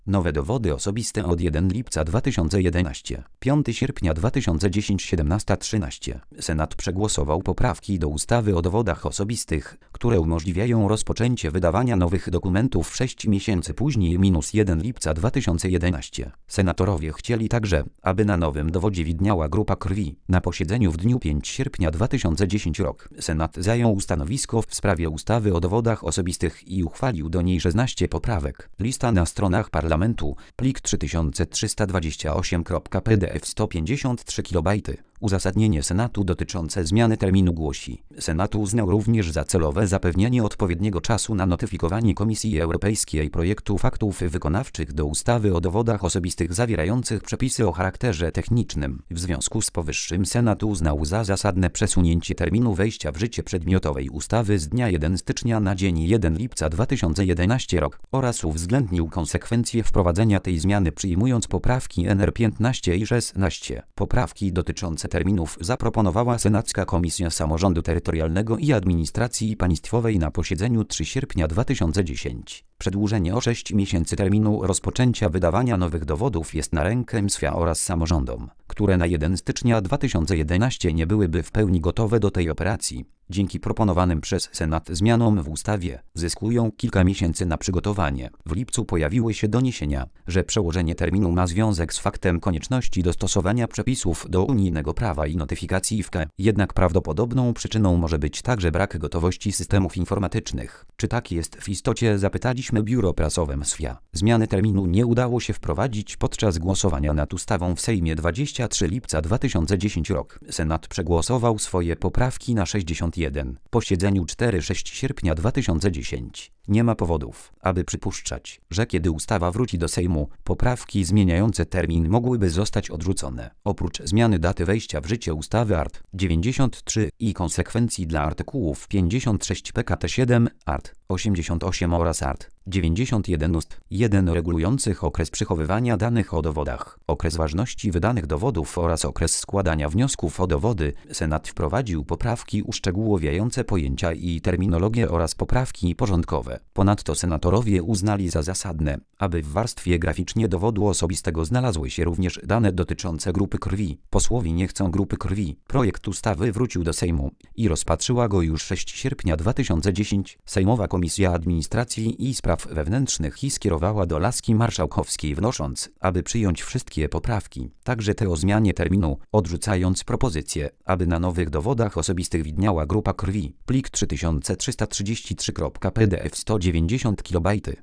Nowe dowody osobiste od 1 lipca 2011, 5 sierpnia 2010, 17:13. Senat przegłosował poprawki do ustawy o dowodach osobistych, które umożliwiają rozpoczęcie wydawania nowych dokumentów 6 miesięcy później -1 lipca 2011. Senatorowie chcieli także, aby na nowym dowodzie widniała grupa krwi. Na posiedzeniu w dniu 5 sierpnia 2010 rok Senat zajął stanowisko w sprawie ustawy o dowodach osobistych i uchwalił do niej 16 poprawek. Lista na stronach parlamentu, plik 3328.pdf 153 KB. Uzasadnienie Senatu dotyczące zmiany terminu głosi: Senat uznał również za celowe zapewnienie odpowiedniego czasu na notyfikowanie Komisji Europejskiej projektów aktów wykonawczych do ustawy o dowodach osobistych zawierających przepisy o charakterze technicznym. W związku z powyższym Senat uznał za zasadne przesunięcie terminu wejścia w życie przedmiotowej ustawy z dnia 1 stycznia na dzień 1 lipca 2011 rok oraz uwzględnił konsekwencje wprowadzenia tej zmiany, przyjmując poprawki nr 15 i 16. Poprawki dotyczące terminów zaproponowała Senacka Komisja Samorządu Terytorialnego i Administracji Państwowej na posiedzeniu 3 sierpnia 2010. Przedłużenie o 6 miesięcy terminu rozpoczęcia wydawania nowych dowodów jest na rękę MSWiA oraz samorządom, które na 1 stycznia 2011 nie byłyby w pełni gotowe do tej operacji. Dzięki proponowanym przez Senat zmianom w ustawie zyskują kilka miesięcy na przygotowanie. W lipcu pojawiły się doniesienia, że przełożenie terminu ma związek z faktem konieczności dostosowania przepisów do unijnego prawa i notyfikacji w KE. Jednak prawdopodobną przyczyną może być także brak gotowości systemów informatycznych. Czy tak jest w istocie, zapytaliśmy biuro prasowe MSWiA. Zmiany terminu nie udało się wprowadzić podczas głosowania nad ustawą w Sejmie 23 lipca 2010 rok. Senat przegłosował swoje poprawki na 61. Posiedzeniu 4-6 sierpnia 2010. Nie ma powodów, aby przypuszczać, że kiedy ustawa wróci do Sejmu, poprawki zmieniające termin mogłyby zostać odrzucone. Oprócz zmiany daty wejścia w życie ustawy art. 93 i konsekwencji dla artykułów 56 PKT 7, art. 88 oraz art. 91 ust. 1 regulujących okres przechowywania danych o dowodach, okres ważności wydanych dowodów oraz okres składania wniosków o dowody, Senat wprowadził poprawki uszczegółowiające pojęcia i terminologię oraz poprawki porządkowe. Ponadto senatorowie uznali za zasadne, aby w warstwie graficznie dowodu osobistego znalazły się również dane dotyczące grupy krwi. Posłowie nie chcą grupy krwi. Projekt ustawy wrócił do Sejmu i rozpatrzyła go już 6 sierpnia 2010 Sejmowa Komisja Administracji i Spraw Wewnętrznych i skierowała do laski marszałkowskiej, wnosząc, aby przyjąć wszystkie poprawki, także te o zmianie terminu, odrzucając propozycję, aby na nowych dowodach osobistych widniała grupa krwi. Plik 3333.pdf 190 KB.